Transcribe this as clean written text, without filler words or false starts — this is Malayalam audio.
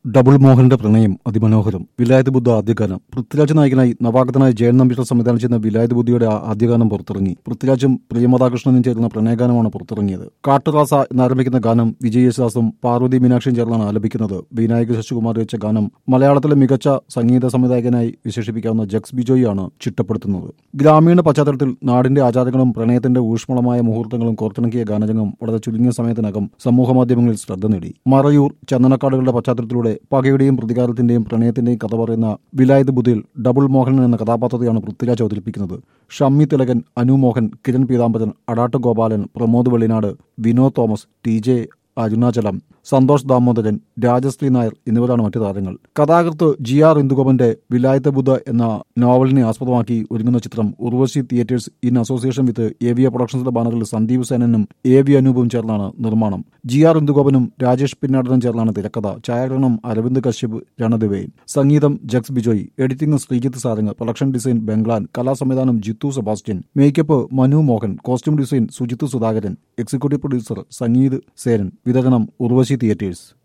ഡബിൾ മോഹന്റെ പ്രണയം അതിമനോഹരം. വിലായത് ബുദ്ധ ആദ്യഗാനം. പൃഥ്വിരാജ് നായകനായി നവാഗതനായ ജയൻ നമ്പീശ്വർ സംവിധാനം ചെയ്യുന്ന വിലായത് ബുദ്ധയുടെ ആദ്യഗാനം പുറത്തിറങ്ങി. പൃഥ്വിരാജും പ്രിയമതാകൃഷ്ണനും ചേർന്ന പ്രണയഗാനമാണ് പുറത്തിറങ്ങിയത്. കാട്ടുറാസ എന്നാരംഭിക്കുന്ന ഗാനം വിജയ് യേശുദാസും പാർവതി മീനാക്ഷിയും ചേർന്നാണ് ആലപിക്കുന്നത്. വിനായക ശശികുമാർ രചിച്ച ഗാനം മലയാളത്തിലെ മികച്ച സംഗീത സംവിധായകനായി വിശേഷിപ്പിക്കാവുന്ന ജക്സ് ബിജോയിയാണ് ചിട്ടപ്പെടുത്തുന്നത്. ഗ്രാമീണ പശ്ചാത്തലത്തിൽ നാടിന്റെ ആചാരങ്ങളും പ്രണയത്തിന്റെ ഊഷ്മളമായ മുഹൂർത്തങ്ങളും കോർത്തിണക്കിയ ഗാനരംഗം വളരെ ചുരുങ്ങിയ സമയത്തിനകം സമൂഹമാധ്യമങ്ങളിൽ ശ്രദ്ധ നേടി. മറയൂർ ചന്ദനക്കാടുകളുടെ പശ്ചാത്തലത്തിലൂടെ പകയുടെയും പ്രതികാരത്തിന്റെയും പ്രണയത്തിന്റെയും കഥ പറയുന്ന വിലായത് ബുദ്ധയിൽ ഡബിൾ മോഹൻ എന്ന കഥാപാത്രത്തെയാണ് പൃഥ്വിരാജ് അവതരിപ്പിക്കുന്നത്. ഷമ്മി തിലകൻ, അനു മോഹൻ, കിരൺ പീതാംബരൻ, അടാട്ട് ഗോപാലൻ, പ്രമോദ് വെള്ളിനാട്, വിനോദ് തോമസ്, TJ അരുണാചലം, സന്തോഷ് ദാമോദരൻ, രാജശ്രീ നായർ എന്നിവരാണ് മറ്റു താരങ്ങൾ. കഥാകൃത്ത് GR ഇന്ദുഗോപന്റെ വിലായത് ബുദ്ധ എന്ന നോവലിനെ ആസ്പദമാക്കി ഒരുങ്ങുന്ന ചിത്രം Urvashi Theatres in association with AVA പ്രൊഡക്ഷൻസിന്റെ ബാനറിൽ സന്ദീപ് സേനനും AV അനൂപും ചേർന്നാണ് നിർമ്മാണം. GR ഇന്ദുഗോപനും രാജേഷ് പിന്നാടനും ചേർന്നാണ് തിരക്കഥ. ഛായാഗ്രഹണം അരവിന്ദ് കശ്യപ്, രണദിവേൻ. സംഗീതം Jakes Bejoy. Editing Sreejith Sarang. Production design Banglan. കലാസംവിധാനം Jithu Sebastian. Makeup Manu Mohan. Costume design Sujith Sudhakaran. Executive producer Sangeeth Senan. വിതരണം ഉർവശി തിയേറ്റേഴ്സ്.